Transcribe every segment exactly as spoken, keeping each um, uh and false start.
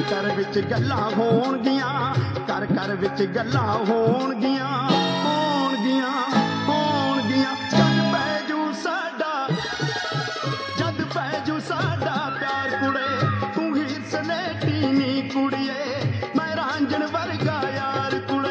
कर विच गल्लां होणगियां, कर कर विच गल्लां होणगियां, होणगियां होणगियां। जद पैजू साडा, जद पैजू साडा प्यार कुड़े, तू हीर सलेटी नी कुड़िए, मैं रांझण वर्गा यार कुड़े।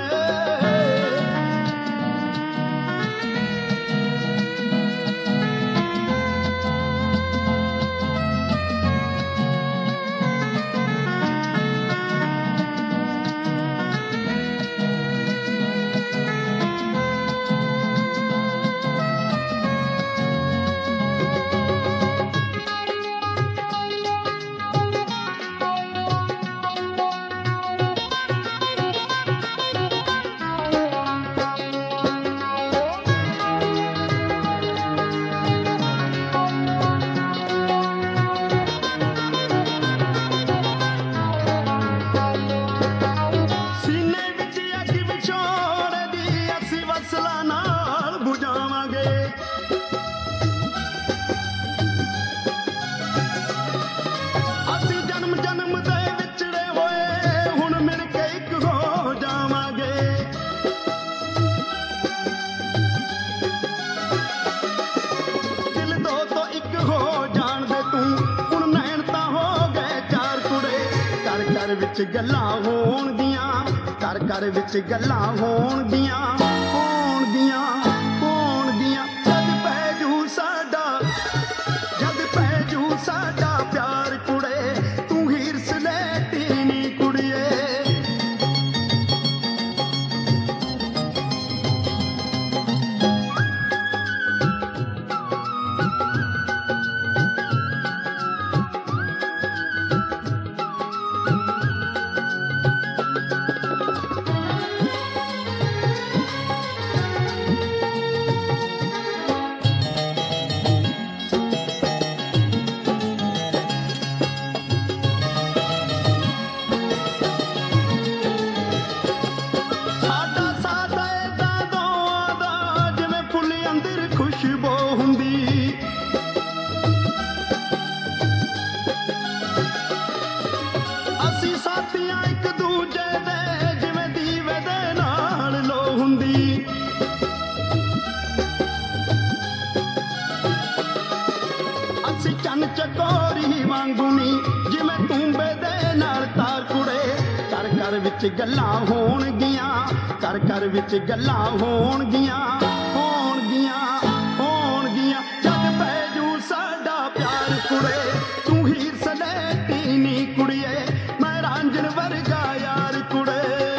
विच गल्लां होणगियां, कर कर विच गल्लां होणगियां, होणगियां होणगियां। जद पैजू साडा, जद पैजू साडा प्यार कुड़े, तू हीर सलेटी नी कुड़िए। खुशबू हुंदी असी साथियां एक दूजे दे, जिवें दीवे दे नाल लो हुंदी। असी चन चकोरी वांगू नी, जिवें तूंबे दे नाल तार कुड़े। कर कर विच गल्लां होणगियां, कर कर विच गल्लां होणगियां, होणगियां होणगियां। जद पैजू साडा प्यार कुड़े, तू हीर सलेटी नी कुड़िए, मैं रांझण वर्गा यार कुड़े।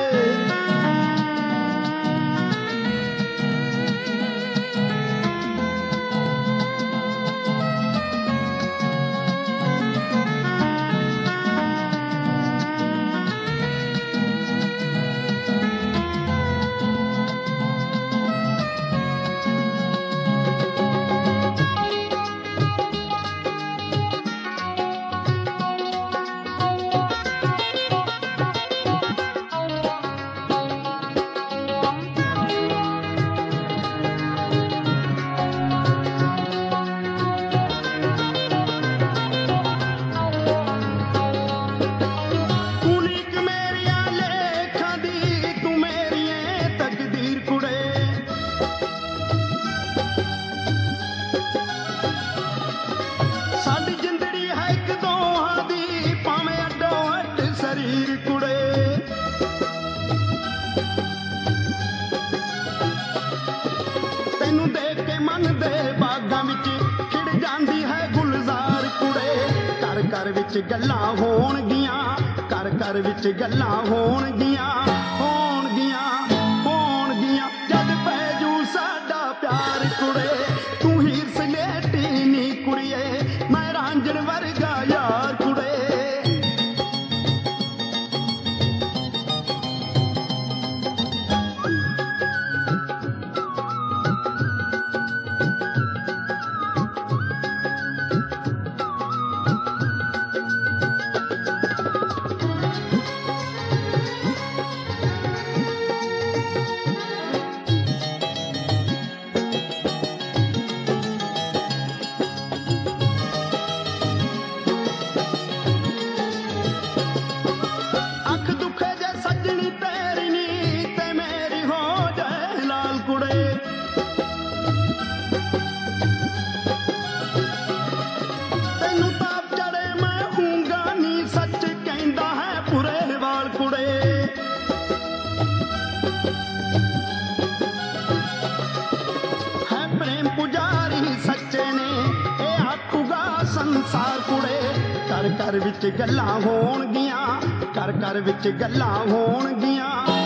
तैनू देख के मन दे बागां विच खिड़ जांदी है गुलजार कुड़े। कर कर विच गल्लां होणगियां, कर कर विच गल्लां होणगियां, होणगियां होणगियां। जद पैजू साडा प्यार कुड़े, तू हीर सलेटी नी कुड़िए, मैं रांझण वर्गा यार कुड़े। ਘਰ ਵਿੱਚ ਗੱਲਾਂ ਹੋਣਗੀਆਂ, ਘਰ ਘਰ ਵਿੱਚ ਗੱਲਾਂ ਹੋਣਗੀਆਂ।